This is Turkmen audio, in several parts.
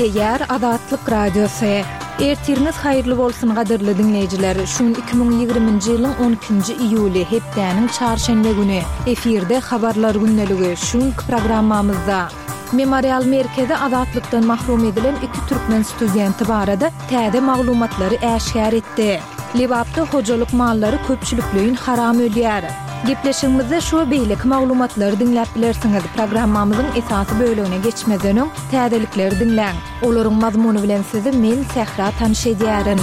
Teyyar Azatlyk Radiosu. Ertiriniz hayırlı bolsun gaderli dinleyijiler. Şun 2020-nji ýylyň 12-nji iýuly hepdäniň çarşembe güni efirde habarlar günneligi şun programmamyzda. Memorial merkezi azatlykdan mahrum edilen 2 türkmen studenti barada täze maglumatlary äşkär etdi. Libapda hojalyk mallary köpçülikliğin haram ölýär. Gepleşigimizde şu beýlik maglumatlary dinläp bilersiňiz. Programmamyzyň esasy bölügine geçmeden öň täzelikleri dinläň. Olaryň mazmuny bilen sizi men Sehra tanış edýärin.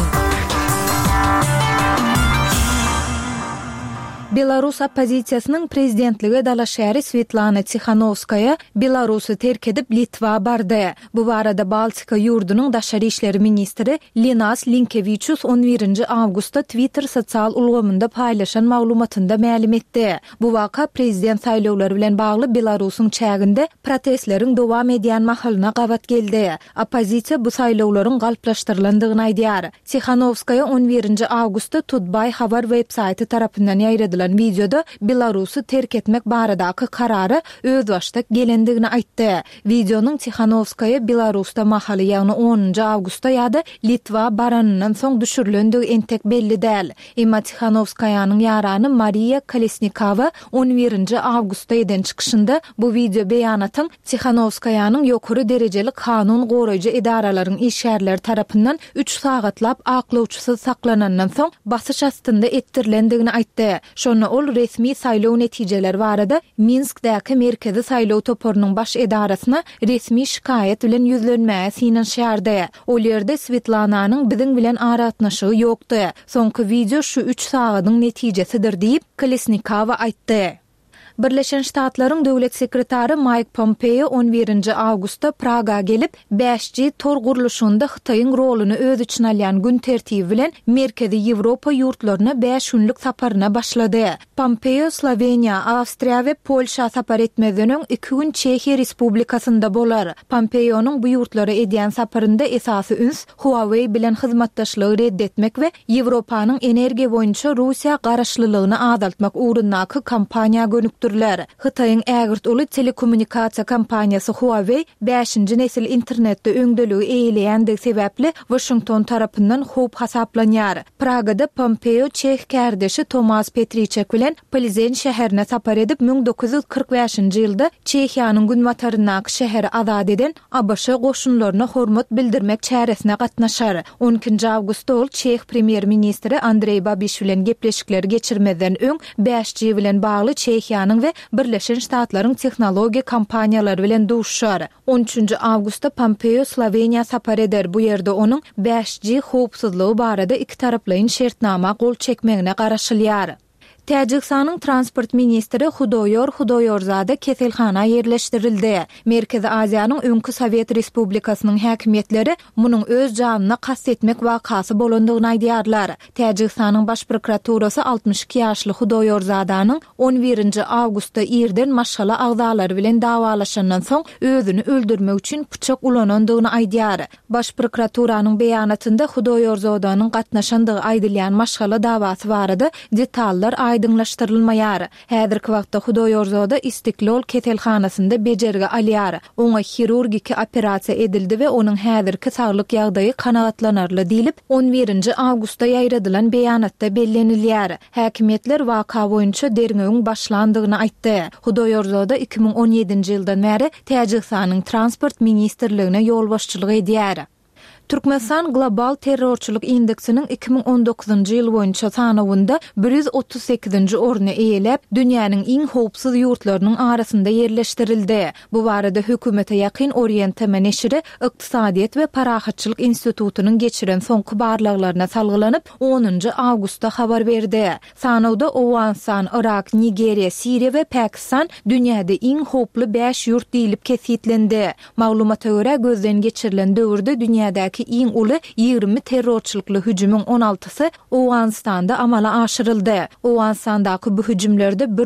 Belarus opozisiýasynyň prezidentligi dalaşary Svetlana Tikhanovskaya Belarusy terk edip Litwa bardy. Bu barada Baltika ýurdunyň daşary işleri ministri Linas Linkevičius 11-nji awgustda Twitter sosial ulgamynda paýlaşan maglumatynda ma'lum etdi. Bu waka prezident saýlawlary bilen bagly Belarusyň çäginde protestleriň dowam edýän mahalyna gabat geldi. Opozisiýa bu saýlawlaryň galplaşdyrylandygyny aýdýar. Tikhanovskaya 11-nji awgustda Tudbay habar websaýty tarapyndan ýaýradylan videoda Belarusy terk etmek baradaky karary öz başda gelendigini aýtdy. Videonyň Tikhanovskaya Belarusda mahaly ýagny 10-njy awgustda ýa-da Litwa baranyndan soň düşürilendigi entek belli däl. Emma Tikhanovskayanyň ýarany Maria Kolesnikova 11-nji awgustda eden çykyşynda bu video beýanatyň Tikhanovskayanyň ýokary derejeli kanun goraýjy idaralaryň işgärleri tarapyndan 3 sagatlap aklawçysyz saklanandan soň basyş astynda ettirilendigini aýtdy. Şonu ol resmi saýlaw netijeleri barada Minskdäki merkezi saýlaw toporunyň baş edarasyna resmi şikaýet bilen ýüzlenmäge synan şärdi. Ol ýerde Svetlananyň biziň bilen aratnaşygy ýokdy. Soňky video şu 3 sagatyň netijesidir diýip Kolesnikova aýtdy. Birleşen Ştatlaryň döwlet sekretary Mike Pompeo 11-nji awgustda Praga gelip 5G tor guruluşynda Hytaýyň roluny öz içine alýan gün tertibi bilen merkezi Ýewropa ýurtlaryna 5 günlük saparyna başlady. Pompeo Sloveniýa, Awstriýa we Polşa sapar etmeden öň 2 gün Çehiýa Respublikasynda bolar. Pompeo'nun bu ýurtlara edýän saparynda esasy üns Huawei bilen hyzmatdaşlygy reddetmek we Ýewropanyň energiýa boýunça Russiýa garaşlylygyny azaltmak ugrundaky kampaniýa gönükdir. Hytaýyň ägirt uly telekommunikasiýa kompaniýasy Huawei 5-nji nesil internetde öňdeligi eýleýändigi sebäpli Washington tarapyndan hop hasaplanýar. Pragada Pompeo Çeh kärdeşi Tomas Petriček bilen Plzeň şäherine sapar edip 1945-nji ýylda Çehiýanyň günbataryndaky şäheri azad eden ABŞ goşunlaryna hormat bildirmek çäresine gatnaşar. 12-nji awgustda ol Çeh premier ministri Andrej Babiš bilen gepleşikler geçirmeden öň 5G bilen bagly Çehiýanyň we Birleşen Ştatlaryň tehnologiýa kompaniýalary bilen duşşar. 13-nji awgustda Pompeo Sloveniýa sapar eder. Bu ýerde onuň 5G howpsuzlygy barada iki taraplyň şertnama gol çekmegine garaşylýar. Täjikistanyň transport ministri Hudoyorzada keselhana ýerleşdirildi. Merkezi Aziýanyň öňkü Sowet Respublikasynyň häkimetleri munyň öz janyna kast etmek wakasy bolandygyny aýdýarlar. Täjikistanyň baş prokuraturasy 62 ýaşly Hudoyorzadanyň 11-nji awgustda ýerden maşgala agzalary bilen dawalaşandan soň özüni öldürmek üçin pyçak ulanandygyny aýdýar. Baş prokuraturanyň beýanatynda Hudoyorzadanyň gatnaşandygy aýdylýan maşgala dawasy barada detallar aydınlaştırılmayar. Häzirki wagtda Hudoyorzada Istiklal keselhanasynda bejerge alýar. Oňa hirurgiki operasiýa edildi we onuň häzirki saglyk ýagdaýy kanagatlanarly diýilip 11-nji awgustda ýaýradylan beýanatda bellenilýär. Häkimetler waka boýunça derňegiň başlandygyny aýtdy. Hudoyorzada 2017-nji ýyldan bäri Täjikistanyň transport ministrligine ýolbaşçylyk edýär. Türkmenistan Global Terrorçuluk Indeksiniň 2019-njy ýyl boýunça sanawynda 138-nji orny eýelep, dünýäniň iň howpsuz ýurtlarynyň arasynda ýerleşdirildi. Bu barada hökümete ýakyn Orienteme neşri Iqtisadiýet we Parahatçylyk institutynyň geçiren soňky barlaklaryna salgylanyp 10-njy awgustda habar berdi. Sanawda Awganistan, Irak, Nigeriýa, Siriýa we Pakistan dünýäde iň howply 5 ýurt diýilip kesitlendi. Maglumata görä gözden geçirilen döwürde dünýädäki iň uly 20 terrorçylykly hüjümüň 16-sy Awganistanda amala aşyryldy. Awganistandaky bu hüjümlerde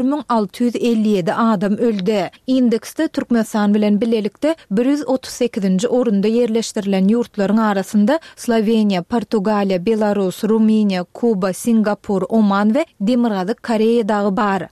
1657 adam öldü. Indeksde Türkmenistan bilen bilelikde 138-nji orunda ýerleşdirilen ýurtlaryň arasynda Sloveniýa, Portugaliýa, Belarus, Ruminiýa, Kuba, Singapur, Oman we Demirgazyk Koreýa dagy bar.